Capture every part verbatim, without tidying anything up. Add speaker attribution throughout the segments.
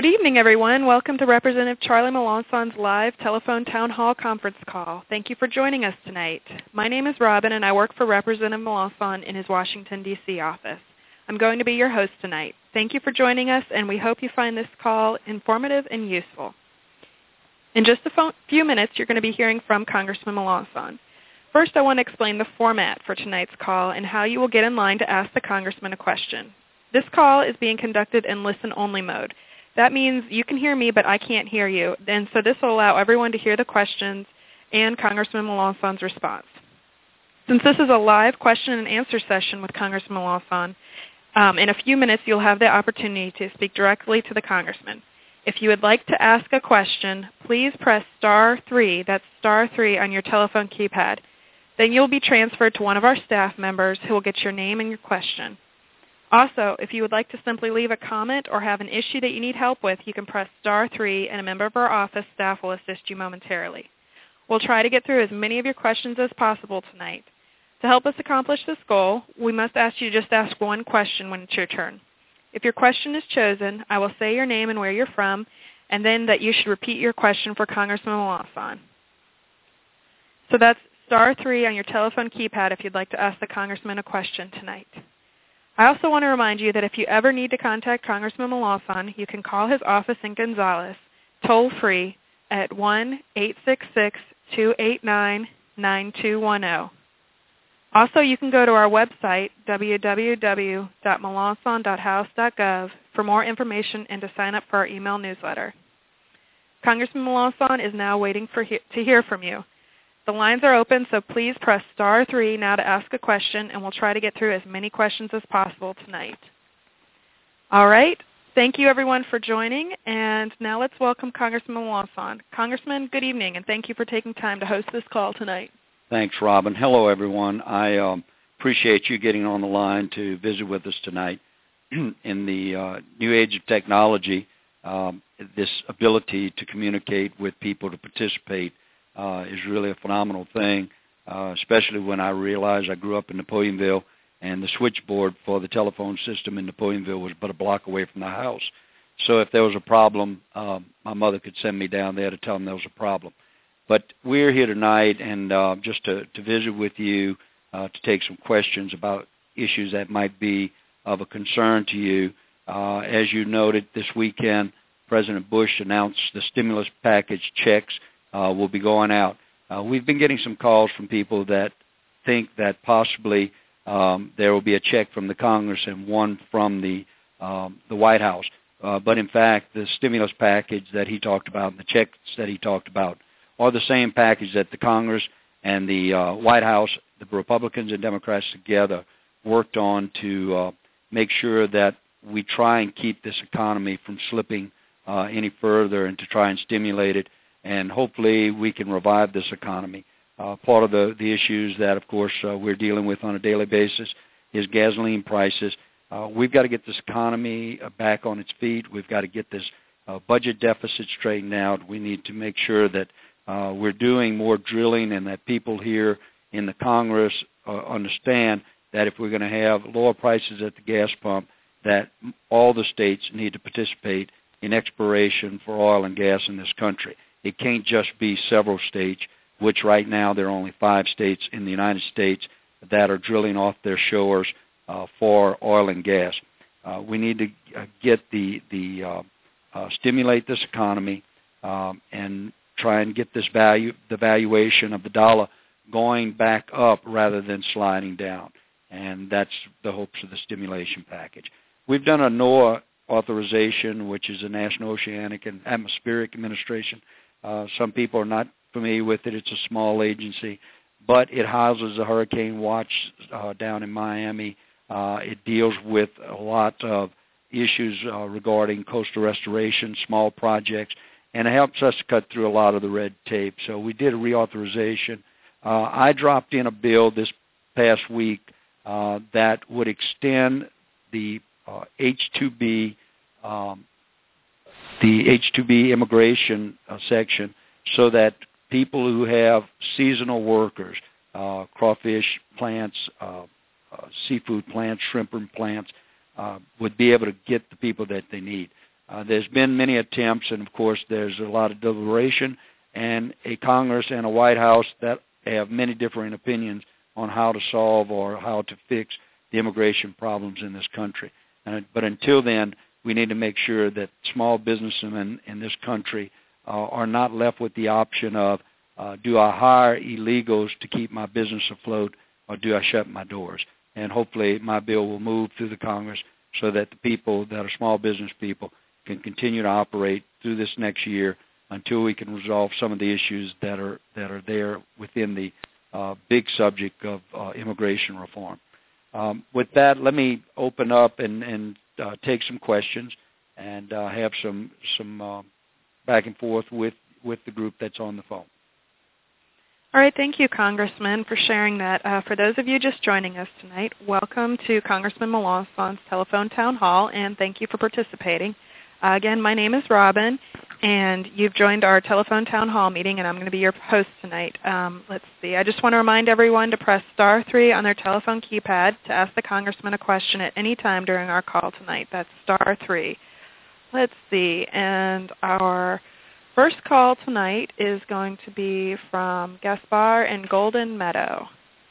Speaker 1: Good evening, everyone. Welcome to Representative Charlie Melancon's live telephone town hall conference call. Thank you for joining us tonight. My name is Robin, and I work for Representative Melancon in his Washington, D C office. I'm going to be your host tonight. Thank you for joining us, and we hope you find this call informative and useful. In just a few minutes, you're going to be hearing from Congressman Melancon. First, I want to explain the format for tonight's call and how you will get in line to ask the Congressman a question. This call is being conducted in listen-only mode. That means you can hear me, but I can't hear you, and so this will allow everyone to hear the questions and Congressman Melancon's response. Since this is a live question and answer session with Congressman Melancon, um, in a few minutes you'll have the opportunity to speak directly to the Congressman. If you would like to ask a question, please press star three, that's star three on your telephone keypad. Then you'll be transferred to one of our staff members who will get your name and your question. Also, if you would like to simply leave a comment or have an issue that you need help with, you can press star three, and a member of our office staff will assist you momentarily. We'll try to get through as many of your questions as possible tonight. To help us accomplish this goal, we must ask you to just ask one question when it's your turn. If your question is chosen, I will say your name and where you're from, and then that you should repeat your question for Congressman Melancon. So that's star three on your telephone keypad if you'd like to ask the Congressman a question tonight. I also want to remind you that if you ever need to contact Congressman Melancon, you can call his office in Gonzales, toll-free, at one eight six six, two eight nine, nine two one zero. Also, you can go to our website, w w w dot melancon dot house dot gov, for more information and to sign up for our email newsletter. Congressman Melancon is now waiting for he- to hear from you. The lines are open, so please press star three now to ask a question, and we'll try to get through as many questions as possible tonight. All right. Thank you, everyone, for joining, and now let's welcome Congressman Melancon. Congressman, good evening, and thank you for taking time to host this call tonight.
Speaker 2: Thanks, Robin. Hello, everyone. I um, appreciate you getting on the line to visit with us tonight. In the uh, new age of technology, um, this ability to communicate with people, to participate, Uh, is really a phenomenal thing, uh, especially when I realized I grew up in Napoleonville, and the switchboard for the telephone system in Napoleonville was but a block away from the house. So if there was a problem, uh, my mother could send me down there to tell them there was a problem. But we're here tonight and uh, just to, to visit with you, uh, to take some questions about issues that might be of a concern to you. Uh, as you noted, this weekend, President Bush announced the stimulus package checks Uh, will be going out. Uh, we've been getting some calls from people that think that possibly um, there will be a check from the Congress and one from the um, the White House. Uh, but in fact, the stimulus package that he talked about and the checks that he talked about are the same package that the Congress and the uh, White House, the Republicans and Democrats together, worked on to uh, make sure that we try and keep this economy from slipping uh, any further and to try and stimulate it. And hopefully we can revive this economy. Uh, part of the, the issues that, of course, uh, we're dealing with on a daily basis is gasoline prices. Uh, we've got to get this economy uh, back on its feet. We've got to get this uh, budget deficit straightened out. We need to make sure that uh, we're doing more drilling and that people here in the Congress uh, understand that if we're going to have lower prices at the gas pump, that all the states need to participate in exploration for oil and gas in this country. It can't just be several states, which right now there are only five states in the United States that are drilling off their shores uh, for oil and gas. Uh, we need to uh, get the the uh, uh, stimulate this economy um, and try and get this value, the valuation of the dollar, going back up rather than sliding down. And that's the hopes of the stimulation package. We've done a NOAA authorization, which is a National Oceanic and Atmospheric Administration. Uh, some people are not familiar with it. It's a small agency, but it houses the Hurricane Watch uh, down in Miami. Uh, it deals with a lot of issues uh, regarding coastal restoration, small projects, and it helps us to cut through a lot of the red tape. So we did a reauthorization. Uh, I dropped in a bill this past week uh, that would extend the uh, H two B um, the H two B immigration uh, section so that people who have seasonal workers, uh, crawfish plants, uh, uh, seafood plants, shrimp plants, uh, would be able to get the people that they need. Uh, there's been many attempts, and of course there's a lot of deliberation, and a Congress and a White House that have many differing opinions on how to solve or how to fix the immigration problems in this country. And, but until then, we need to make sure that small businessmen in this country uh, are not left with the option of, uh, do I hire illegals to keep my business afloat, or do I shut my doors? And hopefully my bill will move through the Congress so that the people that are small business people can continue to operate through this next year until we can resolve some of the issues that are that are there within the uh, big subject of uh, immigration reform. Um, with that, let me open up and, and uh, take some questions and uh, have some some uh, back and forth with, with the group that's on the phone.
Speaker 1: All right, thank you, Congressman, for sharing that. Uh, for those of you just joining us tonight, welcome to Congressman Melancon's Telephone Town Hall, and thank you for participating. Uh, again, my name is Robin, and you've joined our Telephone Town Hall meeting, and I'm going to be your host tonight. Um, let's see. I just want to remind everyone to press star three on their telephone keypad to ask the Congressman a question at any time during our call tonight. That's star three. Let's see. And our first call tonight is going to be from Gaspar in Golden Meadow.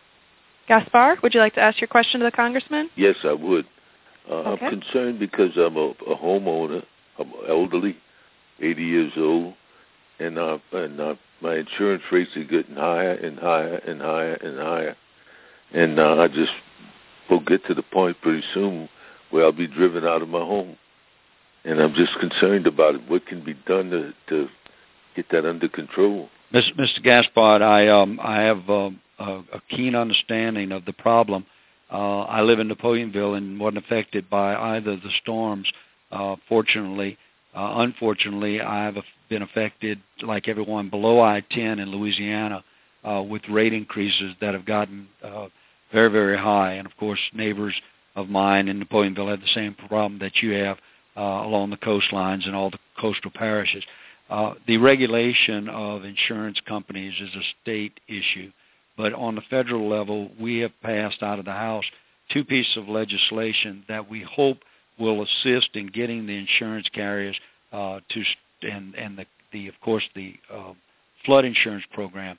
Speaker 1: Gaspar, would you like to ask your question to the Congressman?
Speaker 3: Yes, I would. Uh,
Speaker 1: okay.
Speaker 3: I'm concerned because I'm a, a homeowner. I'm elderly, eighty years old, and, uh, and uh, my insurance rates are getting higher and higher and higher and higher. And uh, I just will get to the point pretty soon where I'll be driven out of my home. And I'm just concerned about it. What can be done to, to get that under control?
Speaker 2: Mister Gaspard, I um, I have um, a, a keen understanding of the problem. Uh, I live in Napoleonville and wasn't affected by either of the storms. Uh, fortunately, uh, unfortunately, I've been affected, like everyone, below I ten in Louisiana uh, with rate increases that have gotten uh, very, very high. And, of course, neighbors of mine in Napoleonville have the same problem that you have uh, along the coastlines and all the coastal parishes. Uh, the regulation of insurance companies is a state issue. But on the federal level, we have passed out of the House two pieces of legislation that we hope will assist in getting the insurance carriers uh, to and and the, the of course the uh, flood insurance program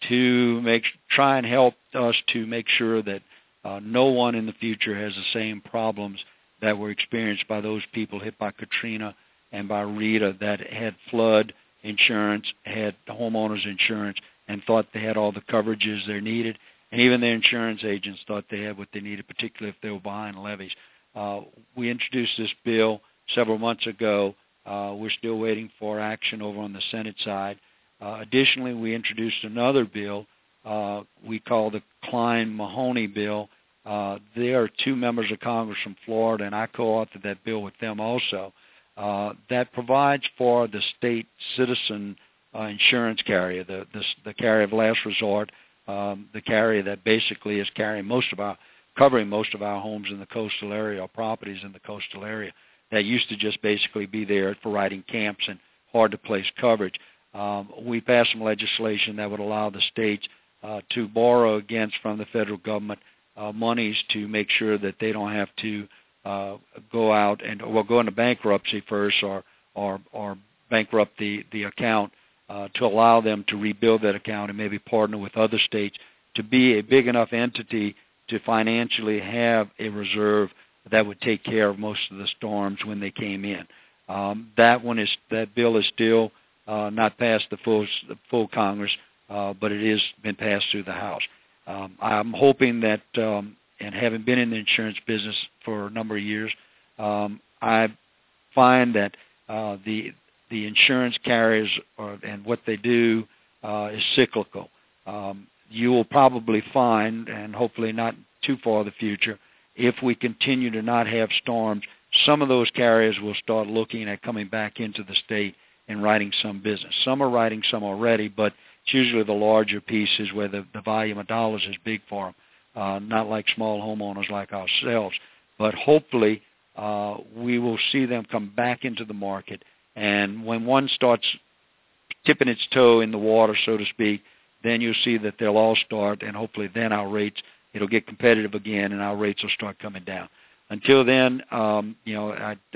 Speaker 2: to make try and help us to make sure that uh, no one in the future has the same problems that were experienced by those people hit by Katrina and by Rita that had flood insurance, had homeowners insurance, and thought they had all the coverages they needed, and even their insurance agents thought they had what they needed, particularly if they were behind levies. Uh, we introduced this bill several months ago. Uh, we're still waiting for action over on the Senate side. Uh, additionally, we introduced another bill uh, we call the Klein-Mahoney bill. Uh, there are two members of Congress from Florida, and I co-authored that bill with them also, uh, that provides for the state citizen uh, insurance carrier, the, the, the carrier of last resort, um, the carrier that basically is carrying most of our covering most of our homes in the coastal area or properties in the coastal area that used to just basically be there for writing camps and hard-to-place coverage. Um, we passed some legislation that would allow the states uh, to borrow against from the federal government uh, monies to make sure that they don't have to uh, go out and well go into bankruptcy first or or, or bankrupt the, the account uh, to allow them to rebuild that account and maybe partner with other states to be a big enough entity to financially have a reserve that would take care of most of the storms when they came in. Um, that one is that bill is still uh, not passed the full the full Congress, uh, but it has been passed through the House. Um, I'm hoping that, um, and having been in the insurance business for a number of years, um, I find that uh, the the insurance carriers are, and what they do uh, is cyclical. Um, you will probably find, and hopefully not too far in the future, if we continue to not have storms, some of those carriers will start looking at coming back into the state and writing some business. Some are writing some already, but it's usually the larger pieces where the, the volume of dollars is big for them, uh, not like small homeowners like ourselves. But hopefully uh, we will see them come back into the market, and when one starts tipping its toe in the water, so to speak, then you'll see that they'll all start, and hopefully then our rates, it'll get competitive again, and our rates will start coming down. Until then, um, you know, I, I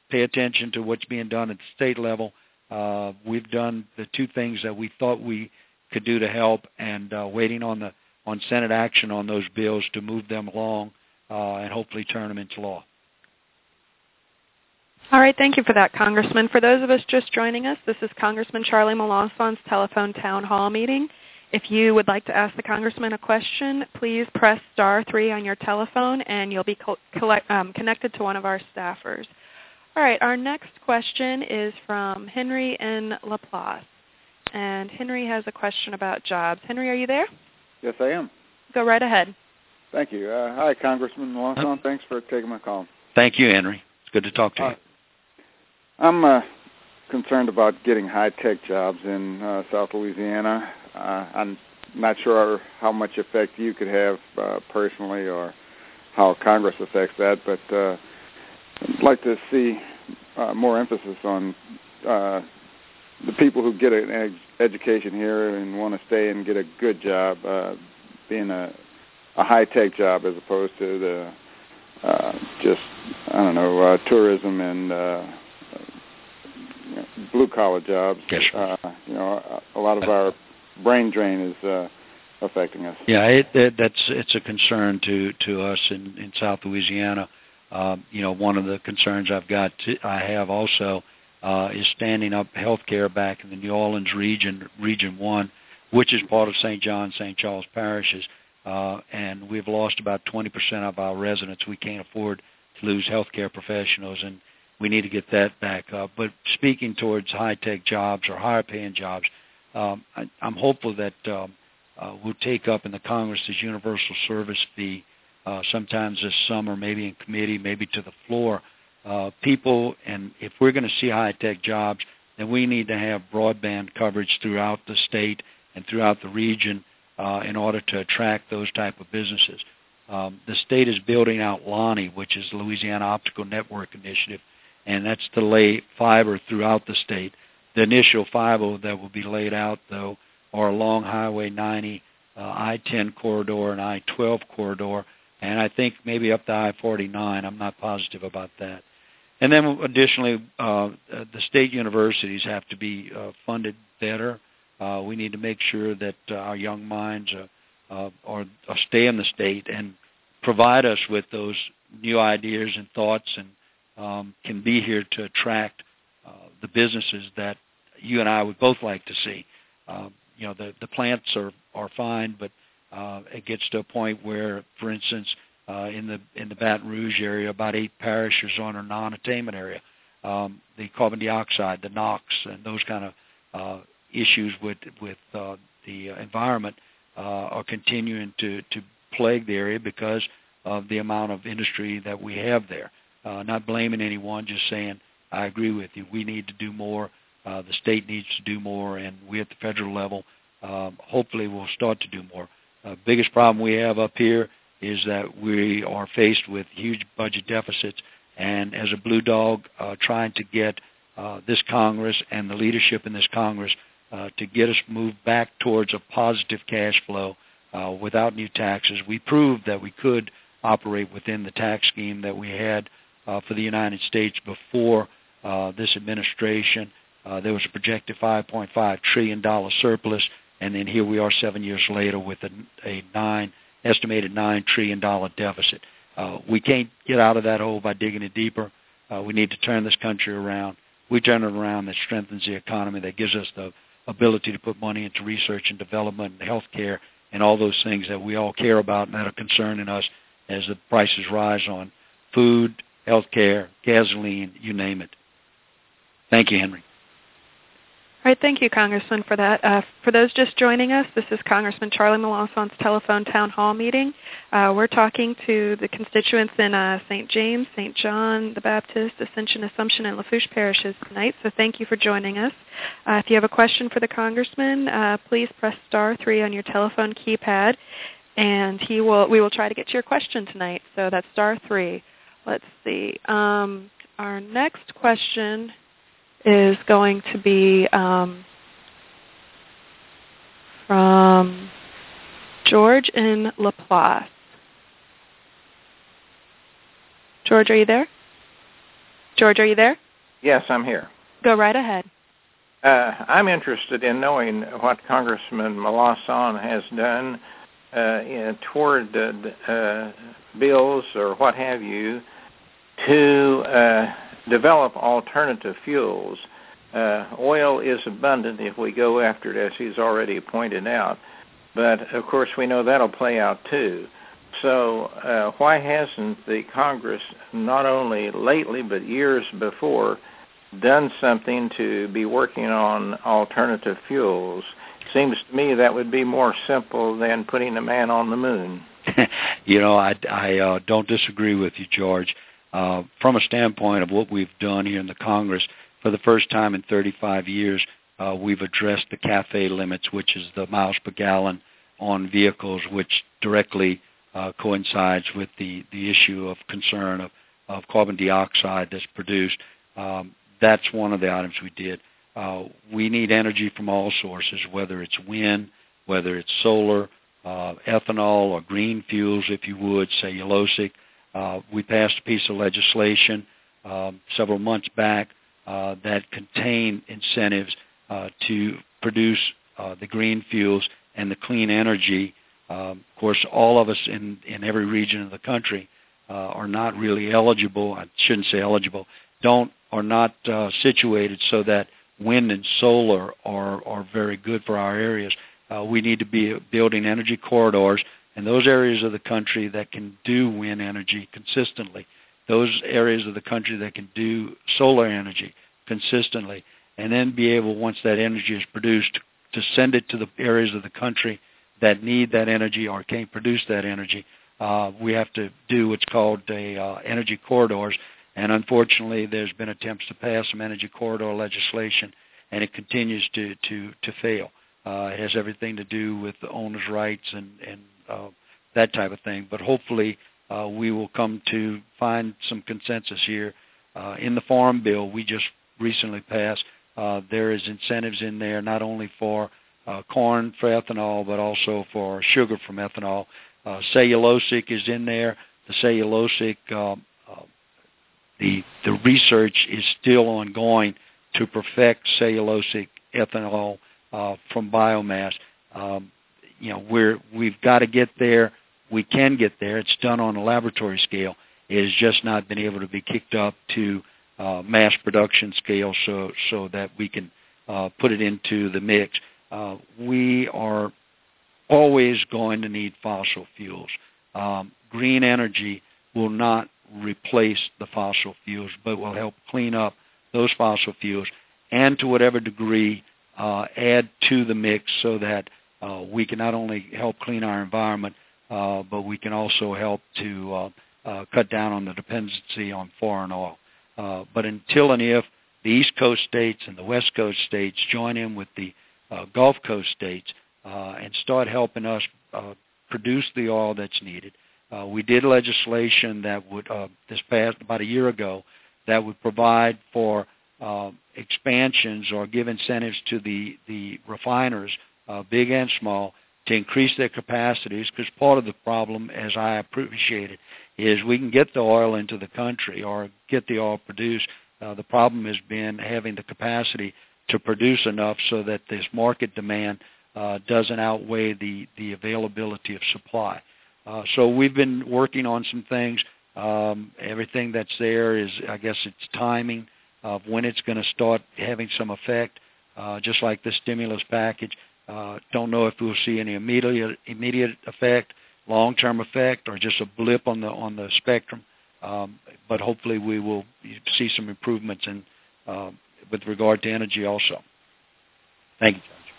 Speaker 2: pay attention to what's being done at the state level. Uh, we've done the two things that we thought we could do to help, and uh, waiting on the on Senate action on those bills to move them along uh, and hopefully turn them into law.
Speaker 1: All right, thank you for that, Congressman. For those of us just joining us, this is Congressman Charlie Melancon's telephone town hall meeting. If you would like to ask the Congressman a question, please press star three on your telephone, and you'll be co- collect, um, connected to one of our staffers. All right, our next question is from Henry in Laplace. And Henry has a question about jobs. Henry, are you there?
Speaker 4: Yes, I am.
Speaker 1: Go right ahead.
Speaker 4: Thank you. Uh, hi, Congressman Melancon. Thanks for taking my call.
Speaker 2: Thank you, Henry. It's good to talk to
Speaker 4: uh,
Speaker 2: you.
Speaker 4: I'm uh, concerned about getting high-tech jobs in uh, South Louisiana. Uh, I'm not sure how much effect you could have uh, personally or how Congress affects that, but uh, I'd like to see uh, more emphasis on uh, the people who get an ed- education here and want to stay and get a good job, uh, being a, a high-tech job as opposed to the uh, just, I don't know, uh, tourism and uh, blue-collar jobs.
Speaker 2: Yes.
Speaker 4: Uh, you know, a lot of our brain drain is uh, affecting us.
Speaker 2: Yeah, it, it, that's it's a concern to, to us in, in South Louisiana. Uh, you know, one of the concerns I've got, to, I have also, uh, is standing up healthcare back in the New Orleans region, Region One, which is part of Saint John, Saint Charles parishes, uh, and we've lost about twenty percent of our residents. We can't afford to lose healthcare professionals, and we need to get that back up. But speaking towards high-tech jobs or higher-paying jobs, um, I, I'm hopeful that um, uh, we'll take up in the Congress this universal service fee uh, sometimes this summer, maybe in committee, maybe to the floor. Uh, people, and if we're going to see high-tech jobs, then we need to have broadband coverage throughout the state and throughout the region uh, in order to attract those type of businesses. Um, the state is building out L O N I, which is the Louisiana Optical Network Initiative, and that's to lay fiber throughout the state. The initial fiber that will be laid out, though, are along Highway ninety, uh, I ten corridor, and I twelve corridor, and I think maybe up to I forty-nine. I'm not positive about that. And then additionally, uh, the state universities have to be uh, funded better. Uh, we need to make sure that uh, our young minds uh, uh, are, are stay in the state and provide us with those new ideas and thoughts, and um, can be here to attract uh, the businesses that you and I would both like to see. Uh, you know, the, the plants are, are fine, but uh, it gets to a point where, for instance, uh, in the in the Baton Rouge area, about eight parishes are in a non-attainment area. Um, the carbon dioxide, the NOx, and those kind of uh, issues with with uh, the environment uh, are continuing to, to plague the area because of the amount of industry that we have there. Uh, not blaming anyone, just saying I agree with you. We need to do more. Uh, the state needs to do more, and we at the federal level um, hopefully will start to do more. Uh, biggest problem we have up here is that we are faced with huge budget deficits, and as a blue dog, uh, trying to get uh, this Congress and the leadership in this Congress uh, to get us moved back towards a positive cash flow uh, without new taxes. We proved that we could operate within the tax scheme that we had uh, for the United States before uh, this administration. Uh, there was a projected five point five trillion dollars surplus, and then here we are seven years later with a, a nine estimated nine trillion dollars deficit. Uh, we can't get out of that hole by digging it deeper. Uh, we need to turn this country around. We turn it around, that strengthens the economy, that gives us the ability to put money into research and development and health care and all those things that we all care about and that are concerning us as the prices rise on food, health care, gasoline, you name it. Thank you, Henry.
Speaker 1: All right, thank you, Congressman, for that. Uh, for those just joining us, this is Congressman Charlie Melancon's telephone town hall meeting. Uh, we're talking to the constituents in uh, Saint James, Saint John the Baptist, Ascension, Assumption, and Lafourche parishes tonight, so thank you for joining us. Uh, if you have a question for the Congressman, uh, please press star three on your telephone keypad, and he will. we will try to get to your question tonight, so that's star three. Let's see. Um, our next question is going to be um, from George in Laplace. George, are you there? George, are you there?
Speaker 5: Yes, I'm here.
Speaker 1: Go right ahead.
Speaker 5: Uh, I'm interested in knowing what Congressman Melancon has done uh, in, toward uh, uh, bills or what have you to uh, develop alternative fuels. Uh, oil is abundant if we go after it, as he's already pointed out. But, of course, we know that'll play out, too. So uh, why hasn't the Congress, not only lately but years before, done something to be working on alternative fuels? Seems to me that would be more simple than putting a man on the moon.
Speaker 2: You know, I, I uh, don't disagree with you, George. Uh, from a standpoint of what we've done here in the Congress, for the first time in thirty-five years, uh, we've addressed the CAFE limits, which is the miles per gallon on vehicles, which directly uh, coincides with the, the issue of concern of, of carbon dioxide that's produced. Um, that's one of the items we did. Uh, we need energy from all sources, whether it's wind, whether it's solar, uh, ethanol, or green fuels, if you would, cellulosic. Uh, we passed a piece of legislation um, several months back uh, that contained incentives uh, to produce uh, the green fuels and the clean energy. Um, of course, all of us in, in every region of the country uh, are not really eligible. I shouldn't say eligible. Don't are not uh, situated so that wind and solar are, are very good for our areas. Uh, we need to be building energy corridors in those areas of the country that can do wind energy consistently, those areas of the country that can do solar energy consistently, and then be able, once that energy is produced, to send it to the areas of the country that need that energy or can't produce that energy. Uh, we have to do what's called a uh, energy corridors, and unfortunately there's been attempts to pass some energy corridor legislation, and it continues to, to, to fail. Uh, it has everything to do with the owner's rights and, and uh, that type of thing, but hopefully uh, we will come to find some consensus here. Uh, in the Farm Bill we just recently passed, uh, there is incentives in there not only for uh, corn for ethanol, but also for sugar from ethanol. Uh, cellulosic is in there. The cellulosic, uh, uh, the the research is still ongoing to perfect cellulosic ethanol uh, from biomass. Um, you know, we're we've got to get there. We can get there. It's done on a laboratory scale. It has just not been able to be kicked up to uh, mass production scale, so so that we can uh, put it into the mix. Uh, we are always going to need fossil fuels. Um, green energy will not replace the fossil fuels, but will help clean up those fossil fuels and to whatever degree uh, add to the mix so that uh, we can not only help clean our environment, uh, but we can also help to uh, uh, cut down on the dependency on foreign oil. Uh, but until and if the East Coast states and the West Coast states join in with the uh, Gulf Coast states, Uh, and start helping us uh, produce the oil that's needed. Uh, we did legislation that would, uh, this past about a year ago, that would provide for uh, expansions or give incentives to the, the refiners, uh, big and small, to increase their capacities, because part of the problem, as I appreciate it, is we can get the oil into the country or get the oil produced. Uh, the problem has been having the capacity to produce enough so that this market demand Uh, doesn't outweigh the, the availability of supply. Uh, so we've been working on some things. Um, everything that's there is, I guess, it's timing of when it's going to start having some effect, uh, just like the stimulus package. Uh, don't know if we'll see any immediate immediate effect, long-term effect, or just a blip on the on the spectrum. Um, but hopefully we will see some improvements in uh, with regard to energy also. Thank you.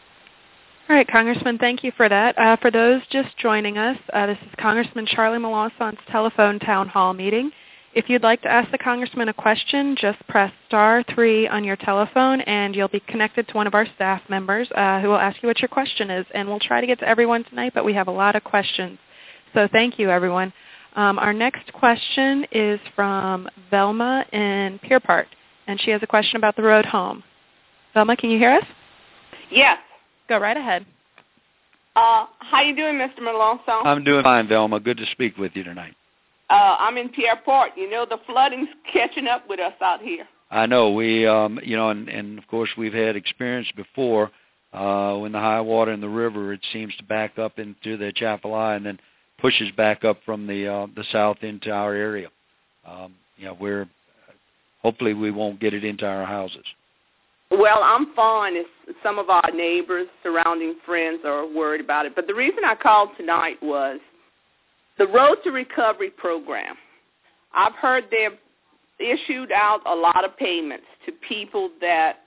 Speaker 1: All right, Congressman, thank you for that. Uh, for those just joining us, uh, this is Congressman Charlie Melancon's telephone town hall meeting. If you'd like to ask the Congressman a question, just press star three on your telephone, and you'll be connected to one of our staff members uh, who will ask you what your question is. And we'll try to get to everyone tonight, but we have a lot of questions. So thank you, everyone. Um, our next question is from Velma in Pier Park, and she has a question about the road home. Velma, can you hear us?
Speaker 6: Yes.
Speaker 1: Go right ahead.
Speaker 6: Uh, how you doing, Mister Melancon?
Speaker 2: I'm doing fine, Velma. Good to speak with you tonight.
Speaker 6: Uh, I'm in Pierre Port. You know, the flooding's catching up with us out here.
Speaker 2: I know. We, um, you know, and, and, of course, we've had experience before uh, when the high water in the river, it seems to back up into the Atchafalaya and then pushes back up from the uh, the south into our area. Um, you know, we're hopefully we won't get it into our houses.
Speaker 6: Well, I'm fine. It's, some of our neighbors, surrounding friends are worried about it. But the reason I called tonight was the Road to Recovery program. I've heard they've issued out a lot of payments to people that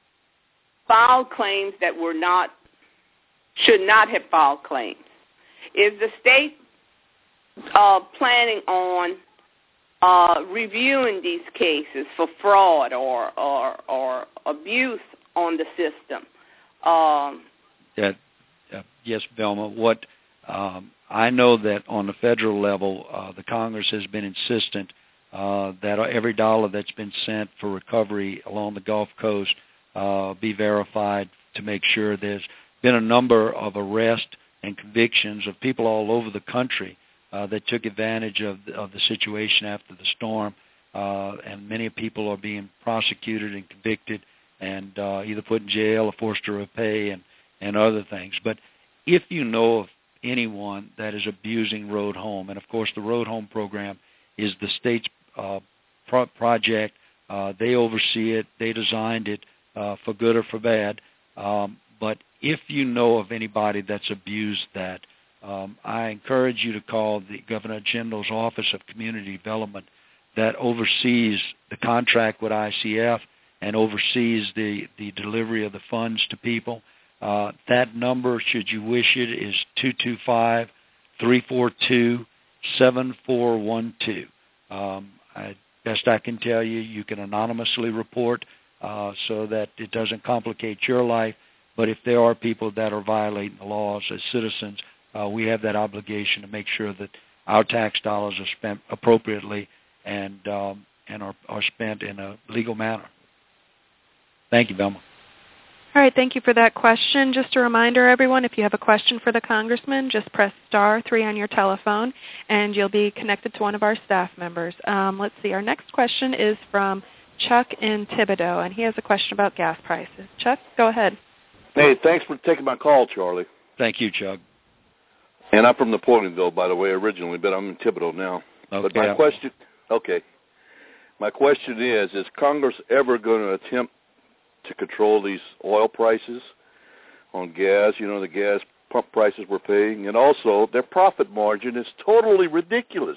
Speaker 6: filed claims that were not, should not have filed claims. Is the state uh, planning on uh, reviewing these cases for fraud or, or, or abuse on the system? Um,
Speaker 2: yeah, uh, yes, Velma. What um, I know that on the federal level, uh, the Congress has been insistent uh, that every dollar that's been sent for recovery along the Gulf Coast uh, be verified to make sure. There's been a number of arrests and convictions of people all over the country uh, that took advantage of the, of the situation after the storm, uh, and many people are being prosecuted and convicted and uh, either put in jail or forced to repay and, and other things. But if you know of anyone that is abusing Road Home, and of course the Road Home program is the state's uh, pro- project. Uh, they oversee it. They designed it uh, for good or for bad. Um, but if you know of anybody that's abused that, um, I encourage you to call the Governor General's Office of Community Development that oversees the contract with I C F and oversees the, the delivery of the funds to people. Uh, that number, should you wish it, is two two five, three four two, seven four one two. Um, I, best I can tell you, you can anonymously report uh, so that it doesn't complicate your life. But if there are people that are violating the laws as citizens, uh, we have that obligation to make sure that our tax dollars are spent appropriately and um, and are, are spent in a legal manner. Thank you, Velma.
Speaker 1: All right, thank you for that question. Just a reminder, everyone, if you have a question for the Congressman, just press star three on your telephone, and you'll be connected to one of our staff members. Um, let's see, our next question is from Chuck in Thibodaux, and he has a question about gas prices. Chuck, go ahead.
Speaker 7: Hey, thanks for taking my call, Charlie.
Speaker 2: Thank you, Chuck.
Speaker 7: And I'm from Napoleonville, by the way, originally, but I'm in Thibodaux now.
Speaker 2: Okay.
Speaker 7: But my question, okay, my question is, is Congress ever going to attempt to control these oil prices on gas, you know, the gas pump prices we're paying, and also their profit margin is totally ridiculous.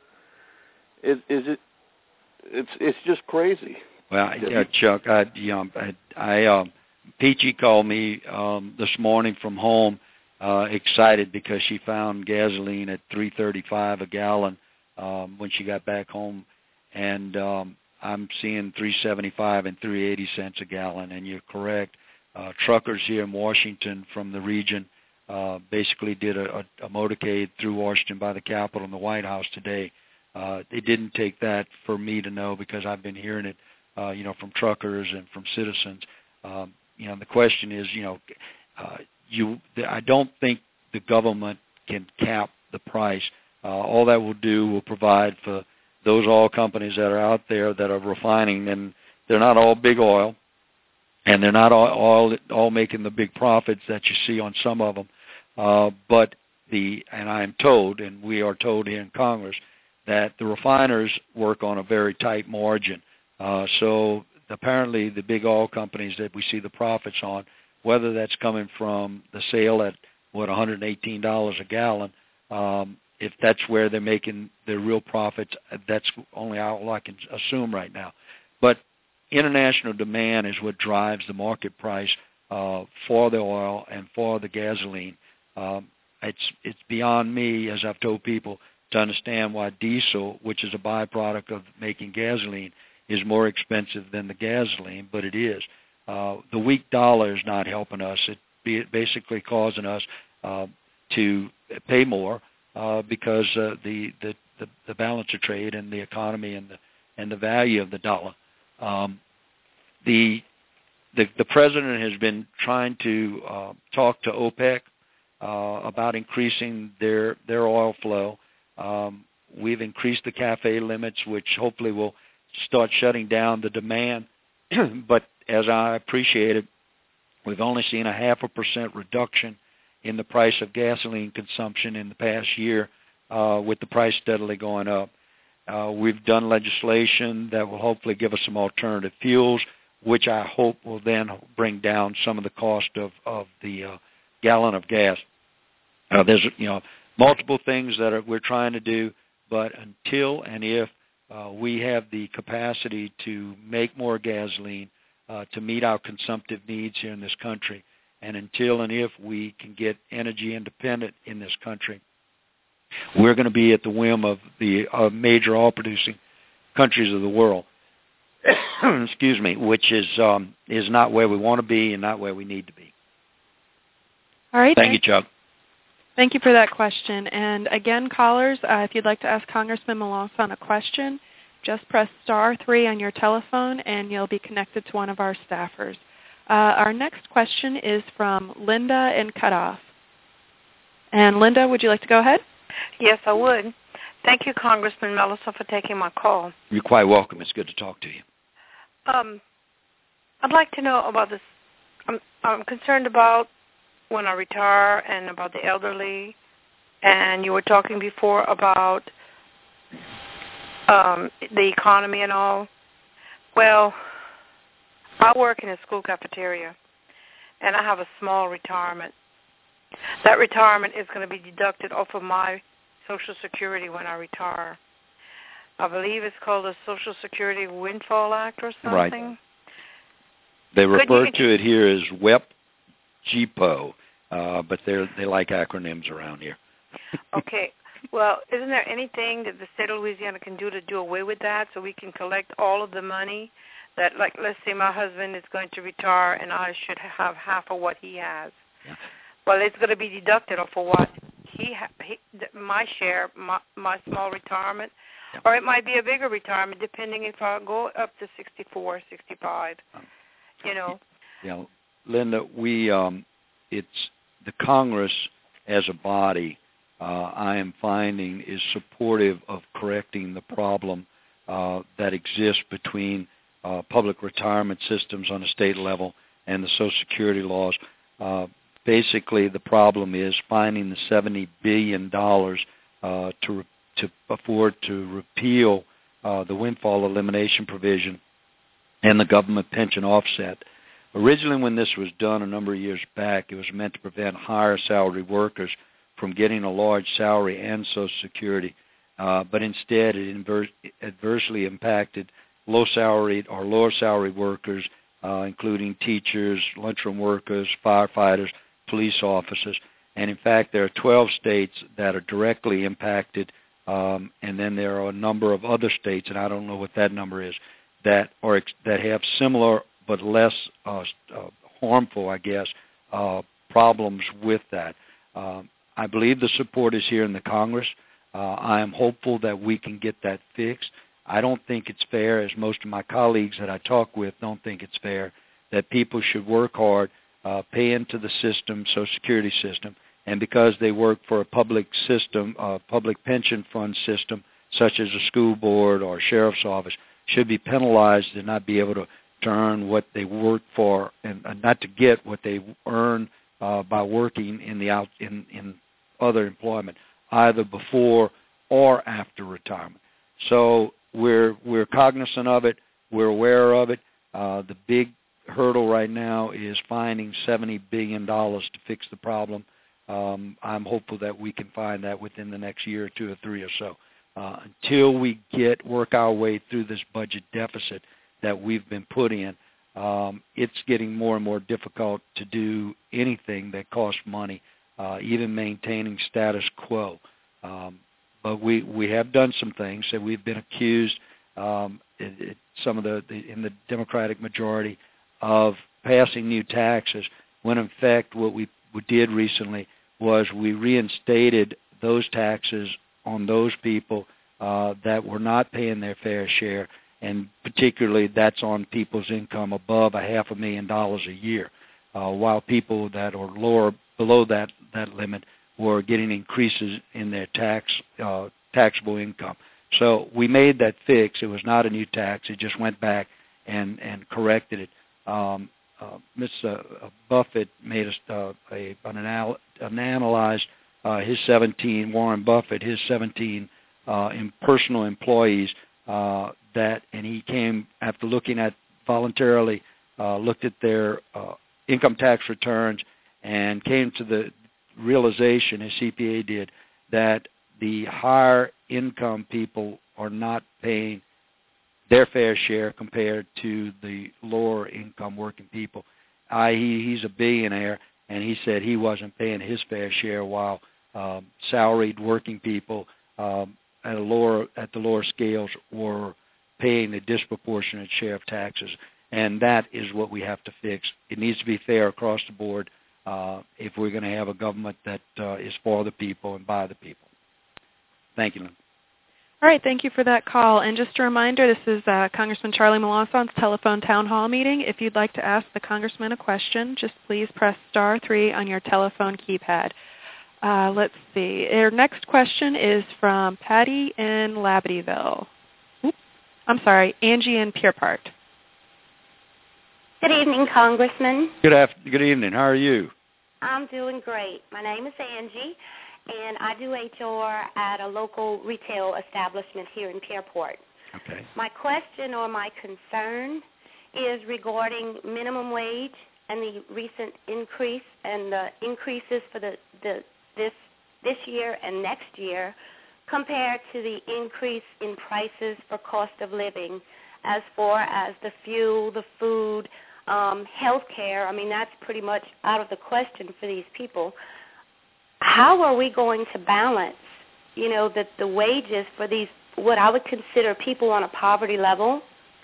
Speaker 7: Is, is it? It's it's just crazy.
Speaker 2: Well, yeah, Chuck, I, you know, I, I um, Peachy called me um, this morning from home, uh, excited because she found gasoline at three thirty-five a gallon um, when she got back home, and um, I'm seeing three seventy-five and three eighty cents a gallon, and you're correct. Uh, truckers here in Washington from the region uh, basically did a, a, a motorcade through Washington by the Capitol and the White House today. Uh, it didn't take that for me to know because I've been hearing it, uh, you know, from truckers and from citizens. Um, you know, the question is, you know, uh, you. I don't think the government can cap the price. Uh, all that will do will provide for those oil companies that are out there that are refining, and they're not all big oil, and they're not all all, all making the big profits that you see on some of them. Uh, but the and I am told, and we are told here in Congress, that the refiners work on a very tight margin. Uh, so apparently the big oil companies that we see the profits on, whether that's coming from the sale at, what, one hundred eighteen dollars a gallon, um, if that's where they're making their real profits, that's only all I can assume right now. But international demand is what drives the market price uh, for the oil and for the gasoline. Um, it's it's beyond me, as I've told people, to understand why diesel, which is a byproduct of making gasoline, is more expensive than the gasoline, but it is. Uh, the weak dollar is not helping us. It be basically causing us uh, to pay more. Uh, because uh, the, the, the, the balance of trade and the economy and the and the value of the dollar, um, the, the the president has been trying to uh, talk to OPEC uh, about increasing their their oil flow. Um, we've increased the cafe limits, which hopefully will start shutting down the demand. But as I appreciate it, we've only seen a half a percent reduction in the price of gasoline consumption in the past year, uh, with the price steadily going up. Uh, we've done legislation that will hopefully give us some alternative fuels, which I hope will then bring down some of the cost of, of the uh, gallon of gas. Uh, there's, you know, multiple things that are, we're trying to do, but until and if uh, we have the capacity to make more gasoline uh, to meet our consumptive needs here in this country, and until and if we can get energy independent in this country, we're going to be at the whim of the uh, major oil-producing countries of the world. Excuse me, which is um, is not where we want to be and not where we need to be.
Speaker 1: All right.
Speaker 2: Thank, thank you, Chuck.
Speaker 1: Thank you for that question. And again, callers, uh, if you'd like to ask Congressman Melancon a question, just press star three on your telephone, and you'll be connected to one of our staffers. Uh, our next question is from Linda in Cutoff. And Linda, would you like to go ahead?
Speaker 8: Yes, I would. Thank you, Congressman Melancon, for taking my call.
Speaker 2: You're quite welcome. It's good to talk to you.
Speaker 8: Um, I'd like to know about this. I'm, I'm concerned about when I retire and about the elderly. And you were talking before about um, the economy and all. Well, I work in a school cafeteria, and I have a small retirement. That retirement is going to be deducted off of my Social Security when I retire. I believe it's called the Social Security Windfall Act or something.
Speaker 2: Right. They refer you, to it here as W E P G P O, uh, but they they like acronyms around here.
Speaker 8: Okay. Well, isn't there anything that the state of Louisiana can do to do away with that so we can collect all of the money that, like, let's say my husband is going to retire and I should have half of what he has? Yeah. Well, it's going to be deducted off of what he, ha- he my share, my, my small retirement, yeah. Or it might be a bigger retirement depending if I go up to sixty-four, sixty-five, um, you know.
Speaker 2: Yeah, you know, Linda, we um, it's the Congress as a body, uh, I am finding, is supportive of correcting the problem uh, that exists between uh, public retirement systems on a state level and the Social Security laws. Uh, basically, the problem is finding the seventy billion dollars uh, to re- to afford to repeal uh, the windfall elimination provision and the government pension offset. Originally, when this was done a number of years back, it was meant to prevent higher salary workers from getting a large salary and Social Security, uh, but instead it inver- adversely impacted low-salaried or lower-salary workers, uh, including teachers, lunchroom workers, firefighters, police officers. And in fact, there are twelve states that are directly impacted, um, and then there are a number of other states, and I don't know what that number is, that are ex- that have similar but less uh, uh, harmful, I guess, uh, problems with that. Um, I believe the support is here in the Congress. Uh, I am hopeful that we can get that fixed. I don't think it's fair, as most of my colleagues that I talk with don't think it's fair, that people should work hard, uh, pay into the system, Social Security system, and because they work for a public system, uh, public pension fund system, such as a school board or a sheriff's office, should be penalized and not be able to, to earn what they work for, and uh, not to get what they earn uh, by working in the out in, in other employment, either before or after retirement. So we're we're cognizant of it. We're aware of it. Uh, the big hurdle right now is finding seventy billion dollars to fix the problem. Um, I'm hopeful that we can find that within the next year or two or three or so. Uh, until we get work our way through this budget deficit that we've been put in, um, it's getting more and more difficult to do anything that costs money, uh, even maintaining status quo. Um, but we, we have done some things that we've been accused, um, it, it, some of the, the in the Democratic majority, of passing new taxes, when in fact what we, we did recently was we reinstated those taxes on those people uh, that were not paying their fair share, and particularly that's on people's income above a half a million dollars a year, uh, while people that are lower below that, that limit were getting increases in their tax uh, taxable income. So we made that fix. It was not a new tax. It just went back and, and corrected it. Um, uh, Miz Uh, Buffett made a, uh, a an, anal- an analyzed uh, his seventeen, Warren Buffett, his seventeen uh, in personal employees uh, that, and he came after looking at voluntarily, uh, looked at their uh, income tax returns and came to the realization, as C P A did, that the higher income people are not paying their fair share compared to the lower income working people. that is, he's a billionaire, and he said he wasn't paying his fair share, while um, salaried working people um, at a lower at the lower scales were paying a disproportionate share of taxes. And that is what we have to fix. It needs to be fair across the board uh, if we're going to have a government that uh, is for the people and by the people. Thank you, Lynn.
Speaker 1: All right, thank you for that call. And just a reminder, this is uh, Congressman Charlie Melancon's telephone town hall meeting. If you'd like to ask the congressman a question, just please press star three on your telephone keypad. Uh, let's see. Our next question is from Patty in Labadeville. Oops. I'm sorry, Angie in Pierpont.
Speaker 9: Good evening, Congressman.
Speaker 2: Good afternoon. Good evening. How are you?
Speaker 9: I'm doing great. My name is Angie, and I do H R at a local retail establishment here in Pierpont.
Speaker 2: Okay.
Speaker 9: My question or my concern is regarding minimum wage and the recent increase and the increases for the, the this this year and next year compared to the increase in prices for cost of living as far as the fuel, the food, um, health care. I mean, that's pretty much out of the question for these people. How are we going to balance, you know, the, the wages for these, what I would consider people on a poverty level,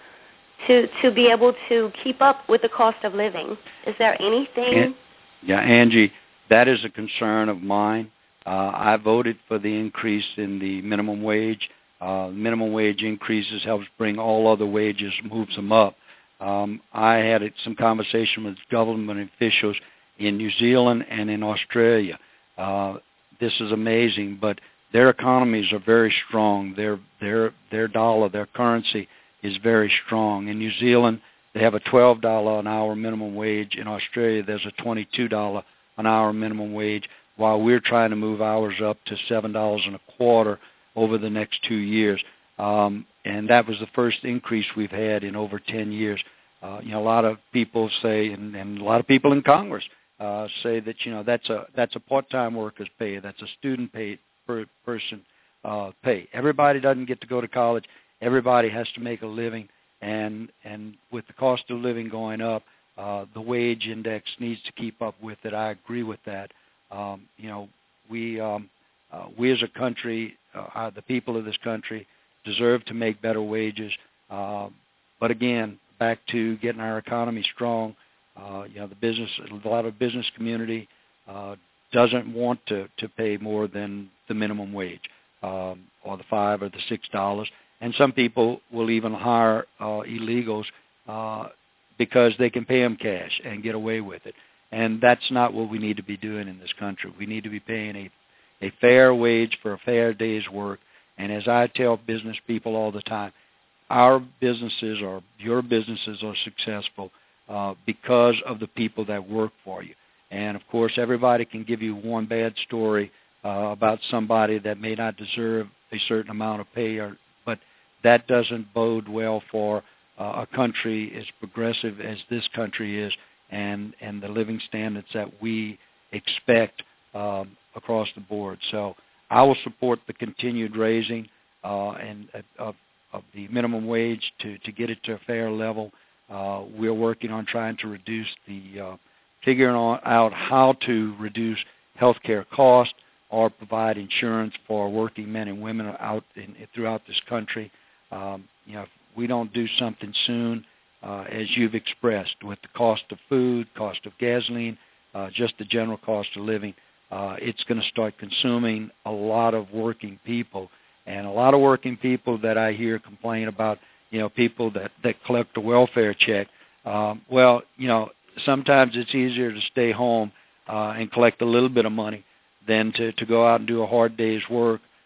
Speaker 9: to to be able to keep up with the cost of living? Is there anything?
Speaker 2: An- yeah, Angie, that is a concern of mine. Uh, I voted for the increase in the minimum wage. Uh, minimum wage increases helps bring all other wages, moves them up. Um, I had some conversation with government officials in New Zealand and in Australia. Uh, this is amazing, but their economies are very strong. Their their their dollar, their currency is very strong. In New Zealand, they have a twelve dollars an hour minimum wage. In Australia, there's a twenty-two dollars an hour minimum wage, while we're trying to move ours up to seven dollars and a quarter over the next two years. Um, and that was the first increase we've had in over ten years. Uh, you know, a lot of people say, and, and a lot of people in Congress uh, say that, you know, that's a that's a part-time worker's pay, that's a student pay per person uh, pay. Everybody doesn't get to go to college. Everybody has to make a living, and and with the cost of living going up, uh, the wage index needs to keep up with it. I agree with that. Um, you know, we um, uh, we as a country, uh, the people of this country, deserve to make better wages. Uh, but again, back to getting our economy strong. Uh, you know, the business, a lot of business community uh, doesn't want to, to pay more than the minimum wage, um, or the five or the six dollars. And some people will even hire uh, illegals uh, because they can pay them cash and get away with it. And that's not what we need to be doing in this country. We need to be paying a, a fair wage for a fair day's work. And as I tell business people all the time, our businesses or your businesses are successful uh, because of the people that work for you. And, of course, everybody can give you one bad story uh, about somebody that may not deserve a certain amount of pay, or, but that doesn't bode well for uh, a country as progressive as this country is, and, and the living standards that we expect um, across the board. So I will support the continued raising uh, and uh, of, of the minimum wage to, to get it to a fair level. Uh, we're working on trying to reduce the, uh, figuring out how to reduce health care costs or provide insurance for working men and women out in, throughout this country. Um, you know, if we don't do something soon, uh, as you've expressed, with the cost of food, cost of gasoline, uh, just the general cost of living, uh, it's going to start consuming a lot of working people. And a lot of working people that I hear complain about, you know, people that, that collect a welfare check. Um, well, you know, sometimes it's easier to stay home uh, and collect a little bit of money than to, to go out and do a hard day's work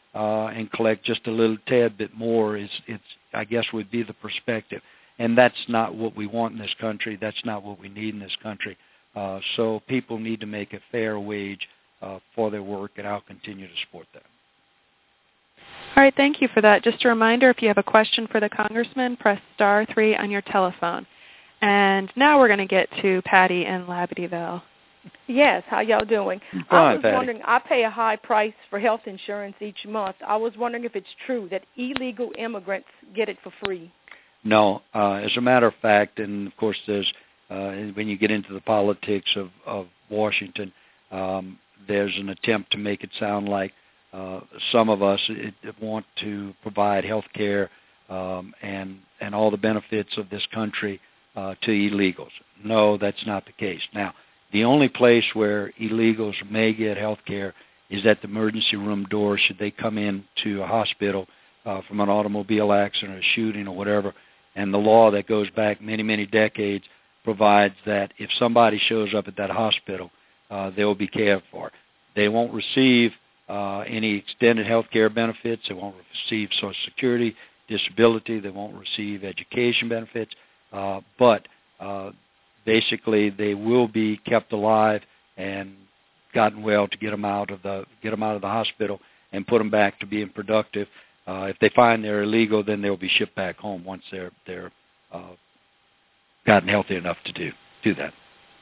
Speaker 2: uh, and collect just a little tad bit more is, it's, I guess, would be the perspective. And that's not what we want in this country. That's not what we need in this country. Uh, so people need to make a fair wage uh, for their work, and I'll continue to support that.
Speaker 1: All right, thank you for that. Just a reminder, if you have a question for the Congressman, press star three on your telephone. And now we're going to get to Patty in Labadeville.
Speaker 10: Yes, how y'all doing?
Speaker 2: Fine,
Speaker 10: I was
Speaker 2: Patty.
Speaker 10: wondering, I pay a high price for health insurance each month. I was wondering if it's true that illegal immigrants get it for free.
Speaker 2: No, uh, as a matter of fact, and of course there's, uh, when you get into the politics of, of Washington, um, there's an attempt to make it sound like uh, some of us it, want to provide health care um, and, and all the benefits of this country uh, to illegals. No, that's not the case. Now, the only place where illegals may get health care is at the emergency room door should they come in to a hospital uh, from an automobile accident or a shooting or whatever. And the law that goes back many, many decades provides that if somebody shows up at that hospital, uh, they will be cared for. They won't receive uh, any extended health care benefits. They won't receive Social Security, disability. They won't receive education benefits. Uh, but uh, basically, they will be kept alive and gotten well to get them out of the get them out of the hospital and put them back to being productive. Uh, if they find they're illegal, then they'll be shipped back home once they're they're uh, gotten healthy enough to do do that.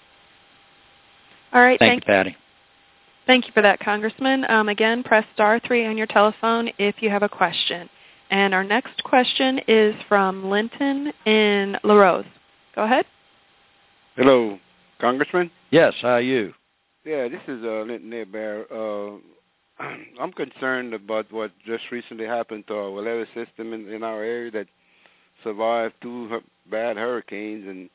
Speaker 1: All right,
Speaker 2: thank,
Speaker 1: thank
Speaker 2: you, Patty.
Speaker 1: Thank you for that, Congressman. Um, again, press star three on your telephone if you have a question. And our next question is from Linton in LaRose. Go ahead.
Speaker 11: Hello, Congressman.
Speaker 2: Yes, how are you?
Speaker 11: Yeah, this is uh, Linton Bear. Uh, I'm concerned about what just recently happened to our levee system in, in our area that survived two hu- bad hurricanes. And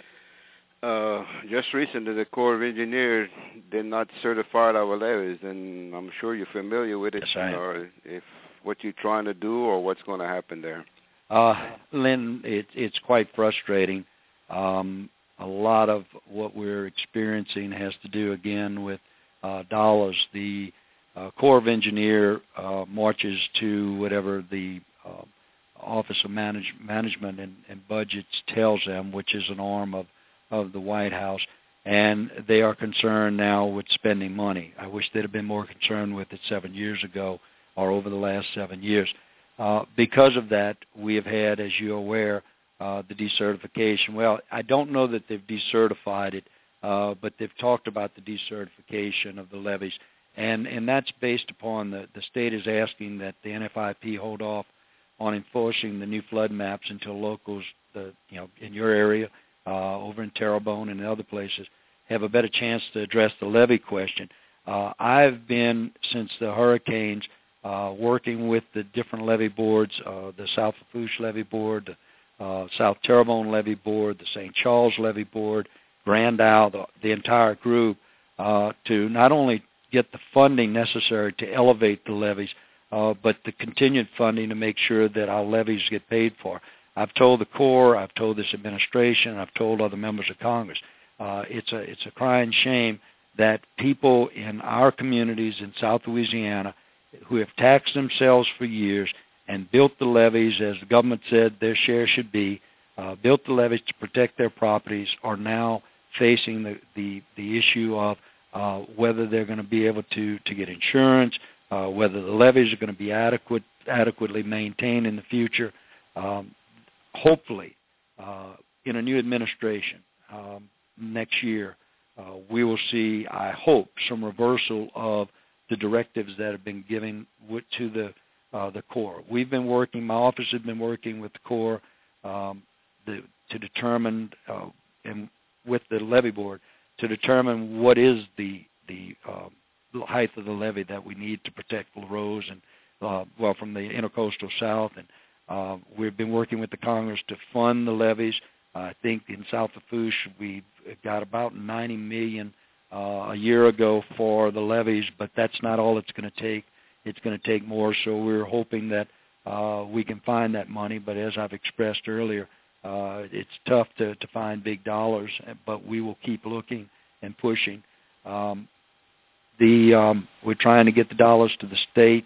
Speaker 11: uh, just recently, the Corps of Engineers did not certify our levees, and I'm sure you're familiar with it,
Speaker 2: yes, I am.
Speaker 11: or if what you're trying to do or what's going to happen there.
Speaker 2: Uh, Lynn, it, it's quite frustrating. Um, a lot of what we're experiencing has to do, again, with uh, dollars. The uh, Corps of Engineer uh, marches to whatever the uh, Office of Manage- Management and, and Budgets tells them, which is an arm of, of the White House, and they are concerned now with spending money. I wish they'd have been more concerned with it seven years ago or over the last seven years. Uh, because of that, we have had, as you're aware, uh, the decertification. Well, I don't know that they've decertified it, uh, but they've talked about the decertification of the levees, and, and that's based upon the, the state is asking that the N F I P hold off on enforcing the new flood maps until locals, the, you know, in your area, uh, over in Terrebonne and other places, have a better chance to address the levee question. Uh, I've been, since the hurricanes, Uh, working with the different levee boards, uh, the South Lafourche Levee Board, the uh, South Terrebonne Levee Board, the Saint Charles Levee Board, Grand Isle, the, the entire group, uh, to not only get the funding necessary to elevate the levees, uh, but the continued funding to make sure that our levees get paid for. I've told the Corps, I've told this administration, I've told other members of Congress, uh, it's a it's a crying shame that people in our communities in South Louisiana who have taxed themselves for years and built the levees, as the government said their share should be, uh, built the levees to protect their properties, are now facing the, the, the issue of uh, whether they're going to be able to, to get insurance, uh, whether the levees are going to be adequate, adequately maintained in the future. Um, hopefully, uh, in a new administration um, next year, uh, we will see, I hope, some reversal of the directives that have been given to the uh, the Corps. We've been working, my office has been working with the Corps um, the, to determine, uh, and with the levee board, to determine what is the the uh, height of the levee that we need to protect LaRose and, uh, well, from the intercoastal south. And uh, we've been working with the Congress to fund the levees. Uh, I think in South Lafourche we got about ninety million dollars Uh, a year ago for the levees, but that's not all it's going to take. It's going to take more, so we're hoping that uh, we can find that money. But as I've expressed earlier, uh, it's tough to, to find big dollars, but we will keep looking and pushing. Um, the um, we're trying to get the dollars to the state